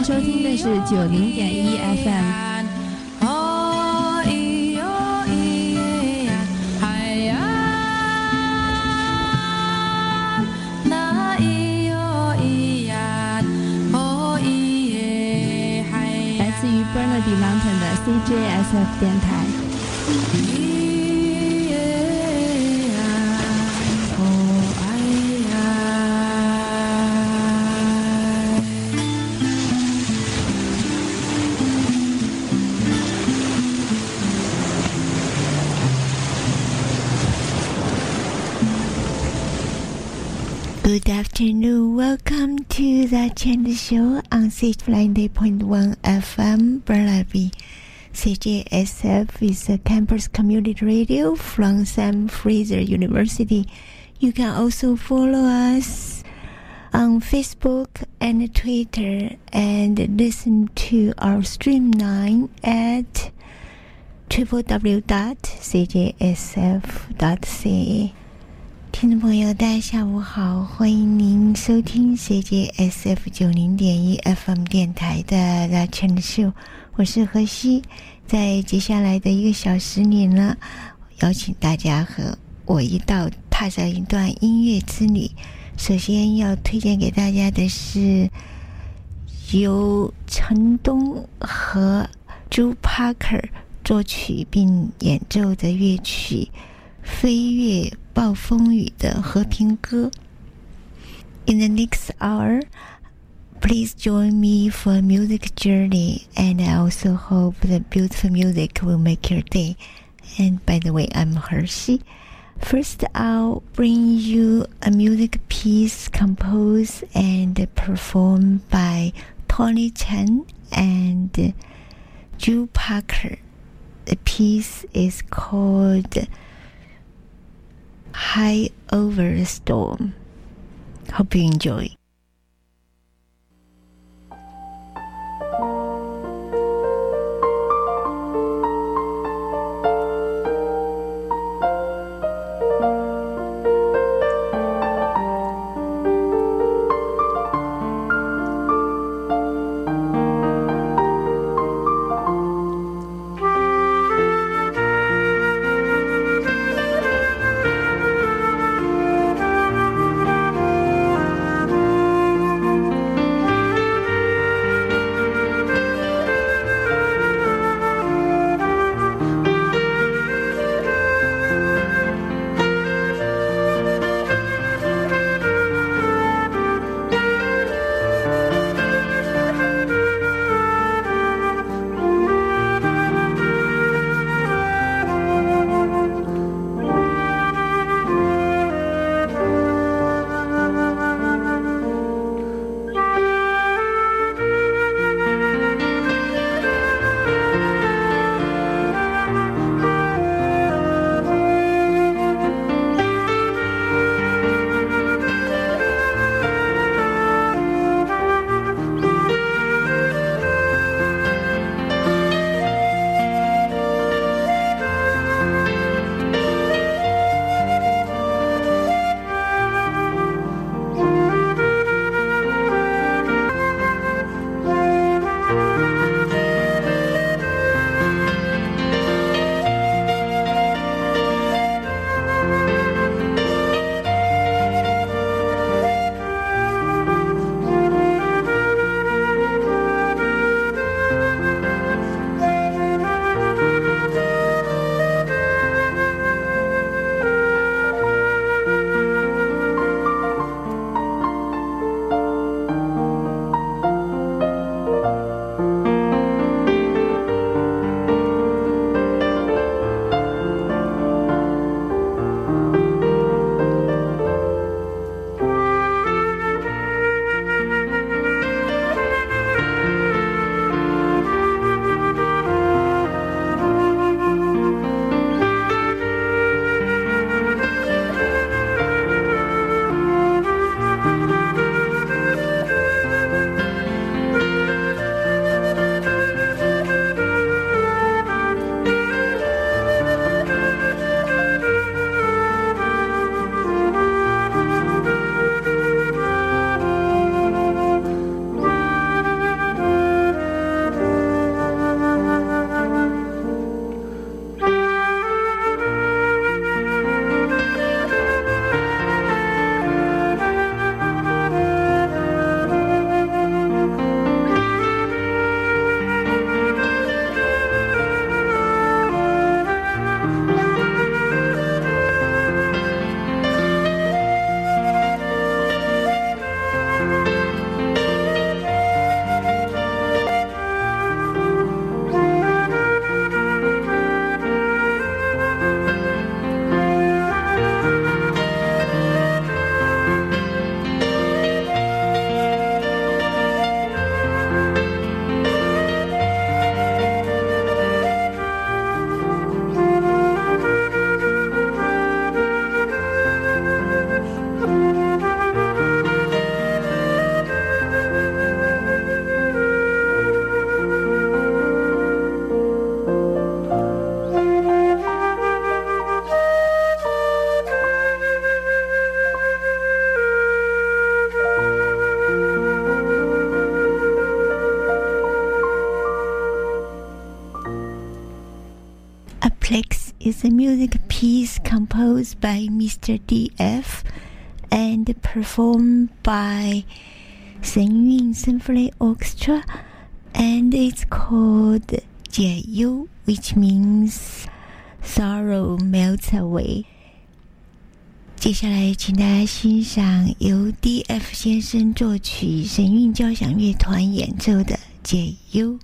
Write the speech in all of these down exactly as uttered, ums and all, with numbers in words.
收听的是九零点一 F M。Burnaby Mountain 的 C J S F 电台。 Good afternoon, welcome to the Channel Show on six ninety point one F M Burnaby. C J S F is a campus community radio from Sam Fraser University. You can also follow us on Facebook and Twitter and listen to our streamline at w w w dot c j s f dot c a。听众朋友大家下午好，欢迎您收听 C J S F 九零点一 F M 电台的 The Channel Show， 我是何西。在接下来的一个小时里呢，邀请大家和我一道踏上一段音乐之旅。首先要推荐给大家的是由陈东和朱 Parker 作曲并演奏的乐曲飞越暴风雨的和平歌。 In the next hour, please join me for a music journey, and I also hope the beautiful music will make your day. And by the way, I'm Hershey. First, I'll bring you a music piece composed and performed by Tony Chen and Drew Parker. The piece is called High Over the Storm. Hope you enjoy. is a music piece composed by Mister D F and performed by Shengyun Symphony Orchestra, and it's called 解忧, which means sorrow melts away. 接下来请大家欣赏由 D F 先生作曲，神韵交响乐团演奏的解忧。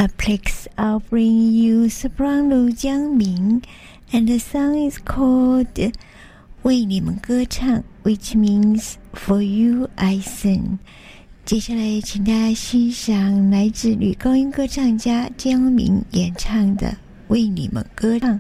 A place offering you sprung 鹭江鸣 and the song is called 为你们歌唱 which means for you I sing。 接下来请大家欣赏来自女高音歌唱家江明演唱的为你们歌唱。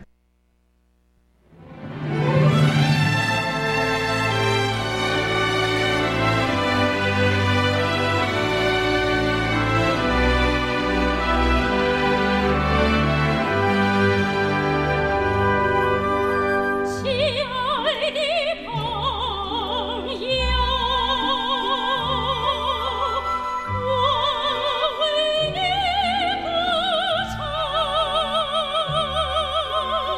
我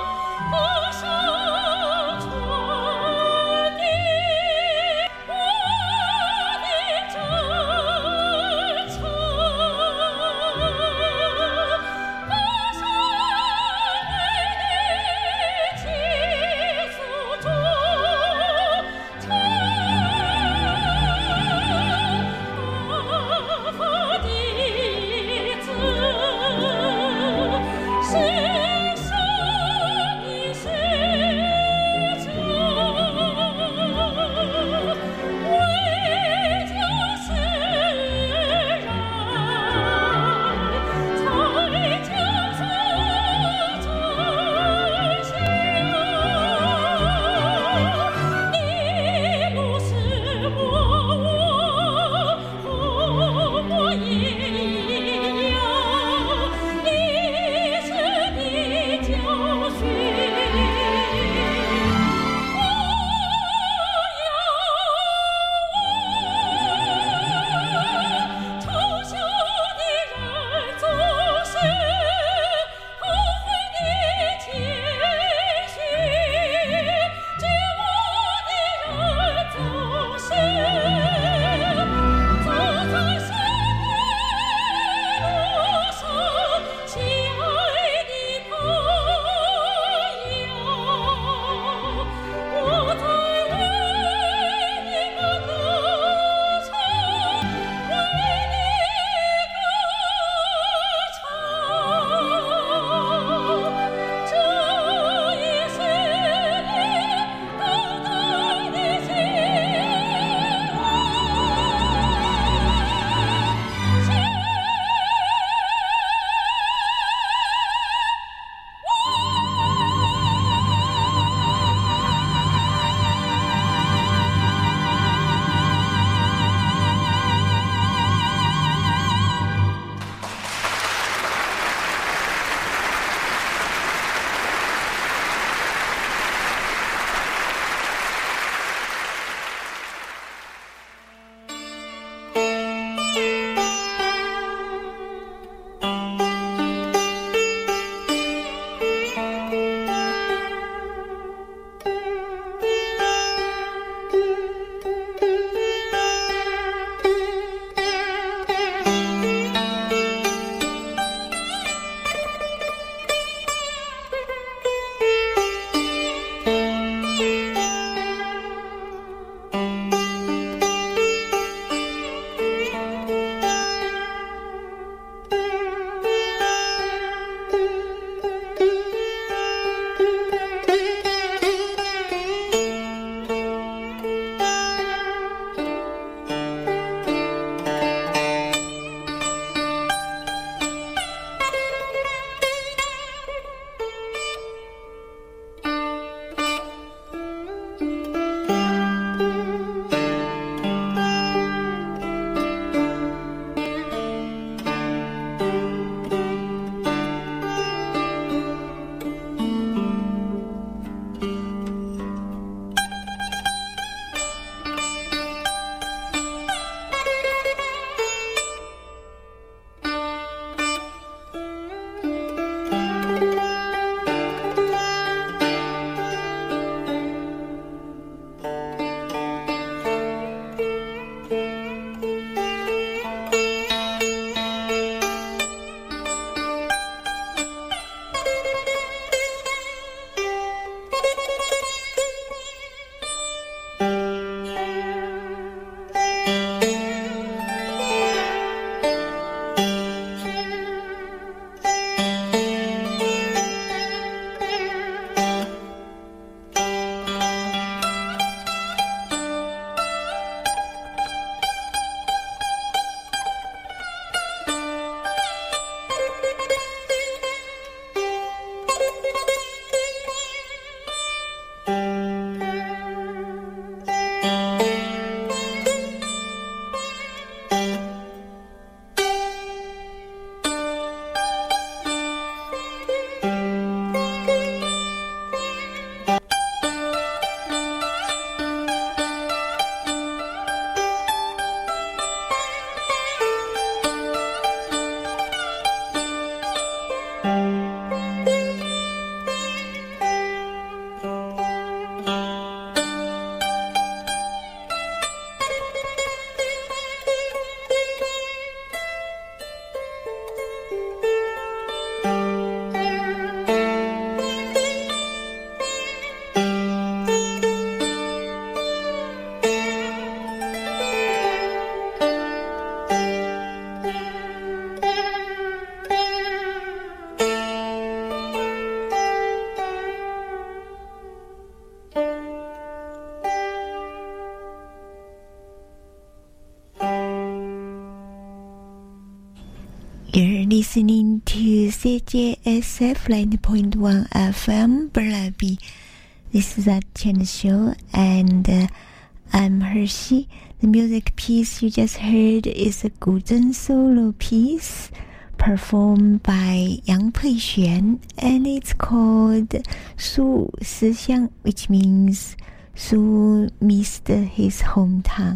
You're listening to C J S F ninety point one F M Berlin. This is that channel show, and uh, I'm Hershey. The music piece you just heard is a guzheng solo piece performed by Yang Peixuan, and it's called Su Sixiang, which means Su missed his hometown.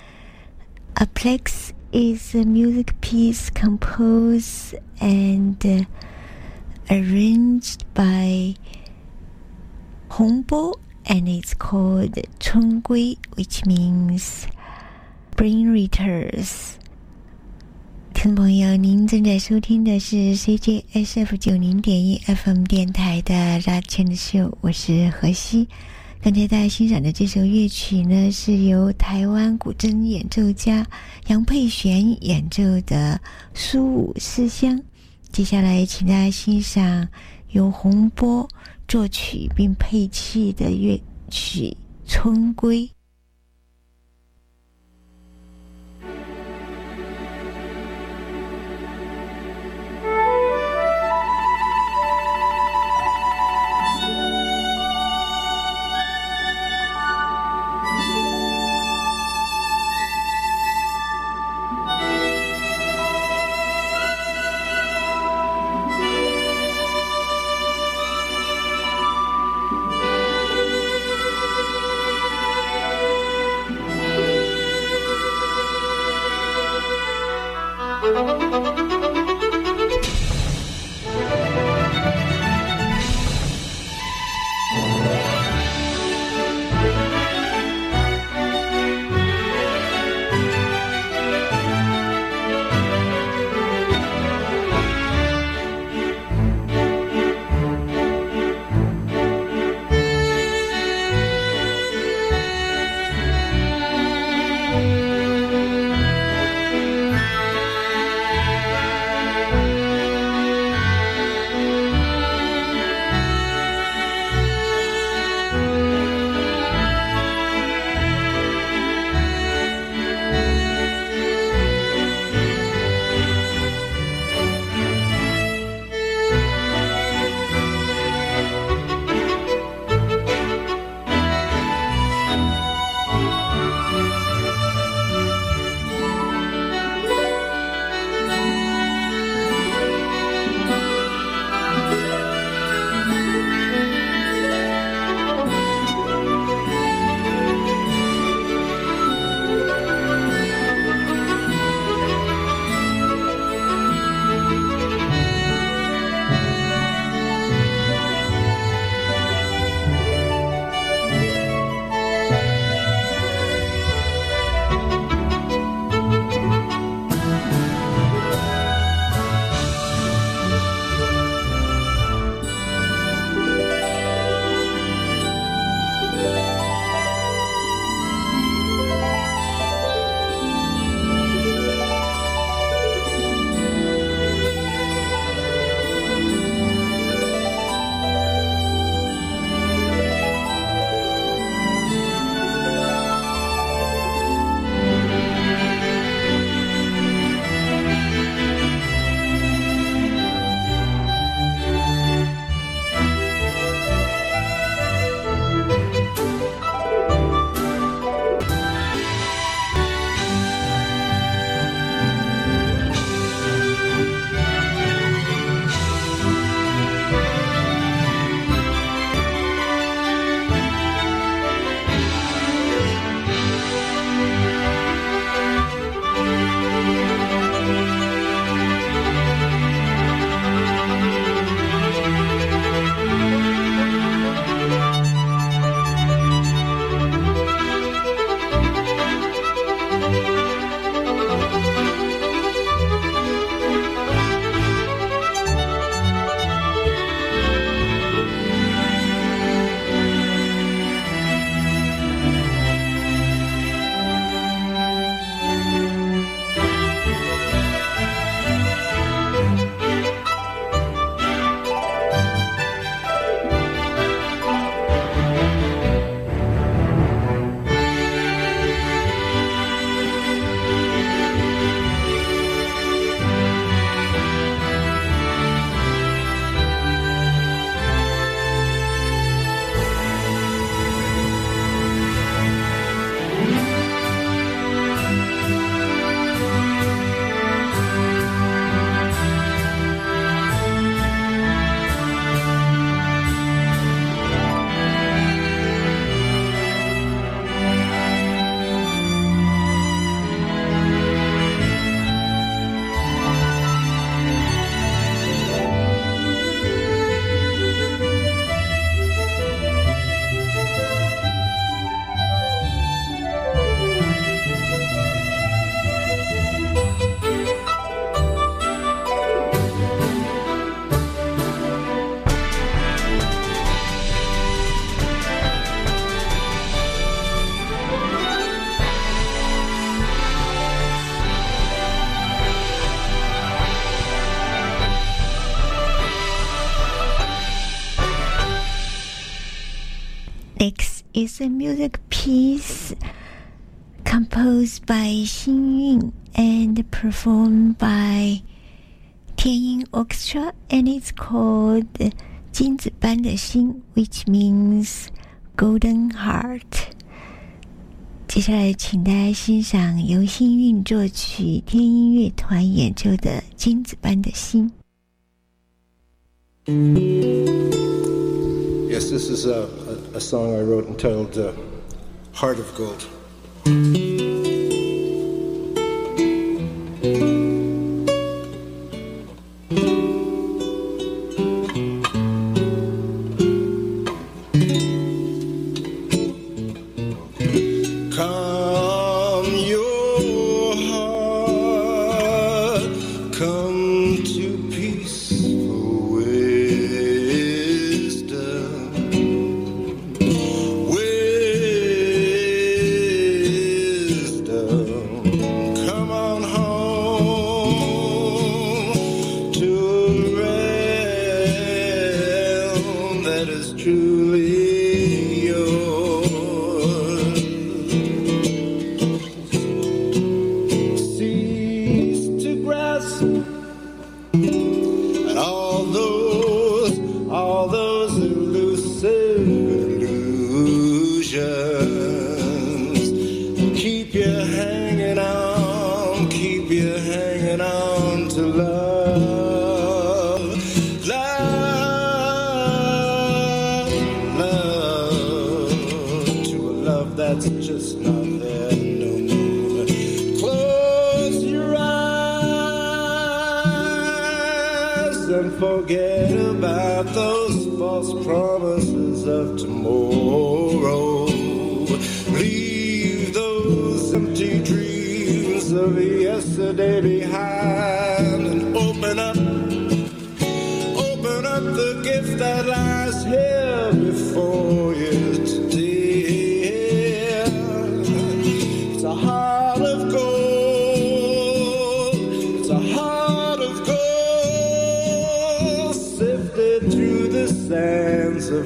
Aplex is a music piece composed and uh, arranged by Hongbo, and it's called Chunggui, which means Spring Returns。听众朋友，您正在收听的是 C J S F 九零点一 F M 电台的《拉圈的秀》，我是何西。刚才大家欣赏的这首乐曲呢，是由台湾古筝演奏家杨佩璇演奏的《苏武思乡》。接下来，请大家欣赏由洪波作曲并配器的乐曲《春归》。 Next is a music piece composed by Xin Yun and performed by Tianyin Orchestra, and it's called 金子般的心 which means golden heart. 接下来请大家欣赏由幸运作曲天音乐团演奏的金子般的心。 Yes, this is a, a, a song I wrote entitled uh, Heart of Gold. Forget about those false promises of tomorrow. Leave those empty dreams of yesterday behind and open up, open up the gift that lies here before you today. It's a heart of gold. It's a heart of gold. Through the sands of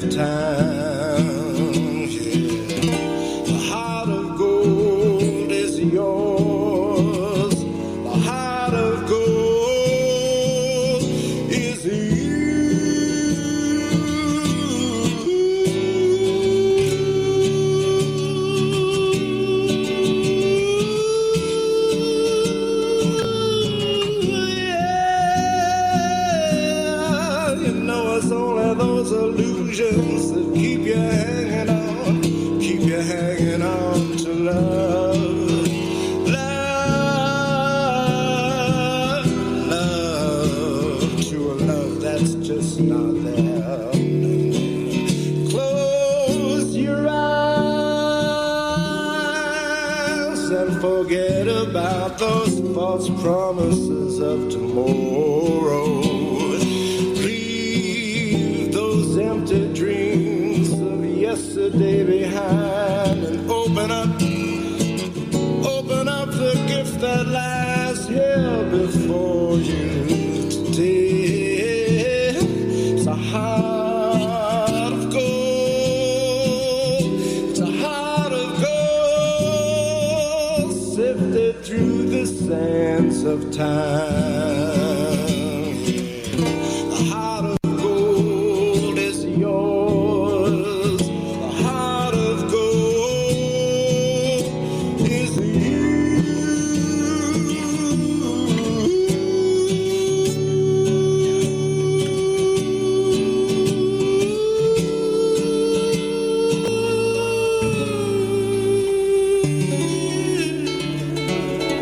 time, yeah. The heart of gold is yours. The heart of gold is you. Those illusions that keep you hanging on, keep you hanging on to love, love, love, to a love that's just not there. Close your eyes and forget about those false promises of tomorrow. Empty dreams of yesterday behind and open up, open up the gift that lies here before you today. It's a heart of gold. It's a heart of gold sifted through the sands of time.